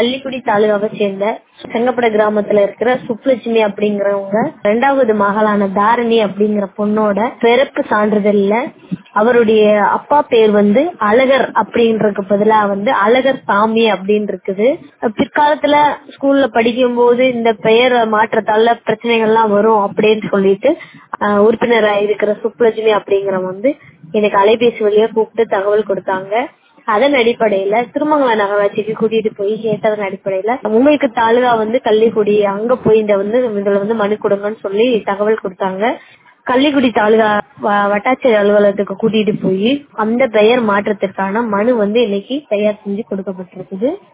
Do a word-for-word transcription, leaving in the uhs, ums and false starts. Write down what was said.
கள்ளிக்குடி தாலுகாவை சேர்ந்த செங்கப்பட கிராமத்துல இருக்கிற சுப்புலட்சுமி அப்படிங்கிறவங்க இரண்டாவது மகளான தாரணி அப்படிங்கிற பொண்ணோட பிறப்பு சான்றிதழ்ல அவருடைய அப்பா பேர் வந்து அழகர் அப்படின்றதுக்கு பதிலா வந்து அழகர் சாமி அப்படின்னு இருக்குது. பிற்காலத்துல ஸ்கூல்ல படிக்கும் போது இந்த பெயர் மாற்றத்தால பிரச்சனைகள்லாம் வரும் அப்படின்னு சொல்லிட்டு உறுப்பினரா இருக்கிற சுப்புலட்சுமி அப்படிங்கிறவங்க வந்து எனக்கு அலைபேசி வழியா கூப்பிட்டு தகவல் கொடுத்தாங்க. அதன் அடிப்படையில திருமங்கலம் நகராட்சிக்கு கூட்டிட்டு போய் கேட்டதன் அடிப்படையில உங்களுக்கு தாலுகா வந்து கள்ளிக்குடி, அங்க போய் இந்த வந்து இதுல வந்து மனு கொடுங்கன்னு சொல்லி தகவல் கொடுத்தாங்க. கள்ளிக்குடி தாலுகா வட்டாட்சியர் அலுவலகத்துக்கு கூட்டிட்டு போய் அந்த பெயர் மாற்றத்திற்கான மனு வந்து இன்னைக்கு தயார் செஞ்சு கொடுக்கப்பட்டிருக்குது.